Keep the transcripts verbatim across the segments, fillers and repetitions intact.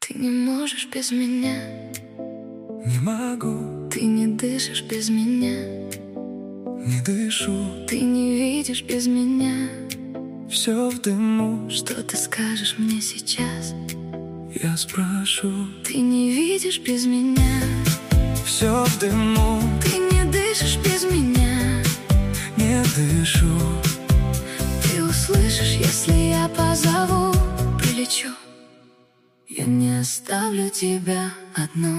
Ты не можешь без меня. Не могу. Ты не дышишь без меня. Не дышу. Ты не видишь без меня. Все в дыму. Что ты скажешь мне сейчас? Я спрошу. Ты не видишь без меня. Все в дыму. Ты не дышишь без меня. Не дышу. Ты услышишь, если я позову. Прилечу. Я не оставлю тебя одну.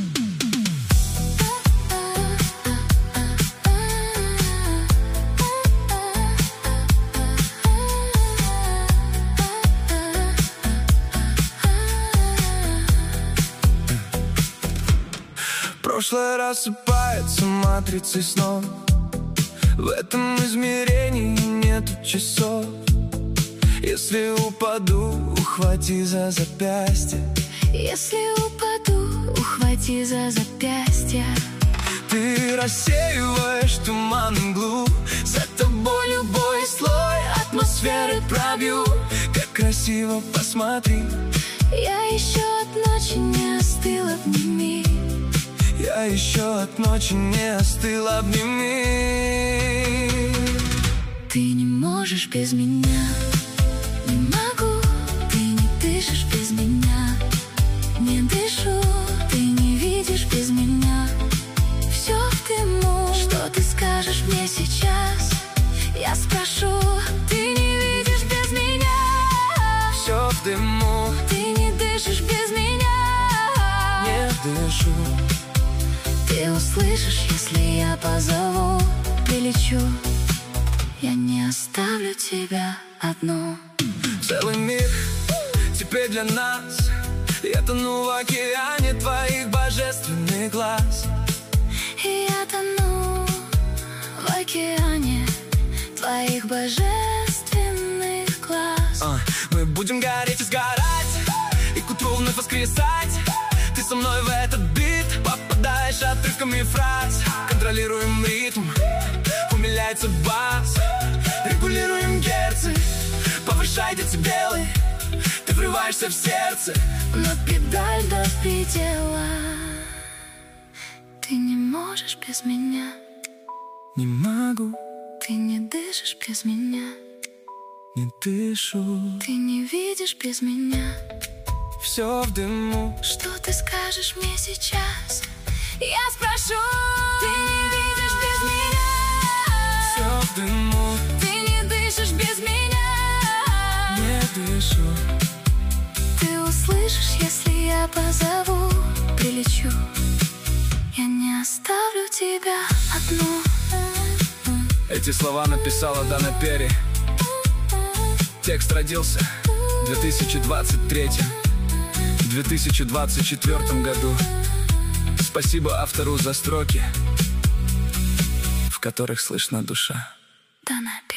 Прошлое рассыпается матрицей снов. В этом измерении нету часов. Если упаду, ухвати за запястье. Если упаду, ухвати за запястье. Ты рассеиваешь туман и мглу. За тобой любой слой атмосферы пробью. Как красиво, посмотри. Я еще от ночи не остыл, обними. Я еще от ночи не остыл, обними. Ты не можешь без меня. Не могу. Ты не дышишь без меня. Не дышу. Ты не видишь без меня. Все в дыму. Что ты скажешь мне сейчас? Я спрошу. Ты не видишь без меня. Все в дыму. Ты не дышишь без меня. Не дышу. Ты услышишь, если я позову. Прилечу. Я не оставлю тебя одну. Целый мир теперь для нас. Я тону в океане твоих божественных глаз. И я тону в океане твоих божественных глаз. а, Мы будем гореть и сгорать, и к утру вновь воскресать. Ты со мной в этот бит попадаешь отрывками фраз. Контролируем ритм, умиляется бас. Регулируем герцы, повышай децибелы. Ты врываешься в сердце, но педаль до предела. Ты не можешь без меня. Не могу. Ты не дышишь без меня. Не дышу. Ты не видишь без меня. Все в дыму. Что ты скажешь мне сейчас? Я спрошу. Ты не видишь без меня. Все в дыму. Ты не дышишь без меня. Не дышу. Ты услышишь, если я позову. Прилечу. Я не оставлю тебя одну. Эти слова написала Дана Перри. Текст родился в две тысячи двадцать третьем, в две тысячи двадцать четвёртом году. Спасибо автору за строки, в которых слышна душа. Дана Перри.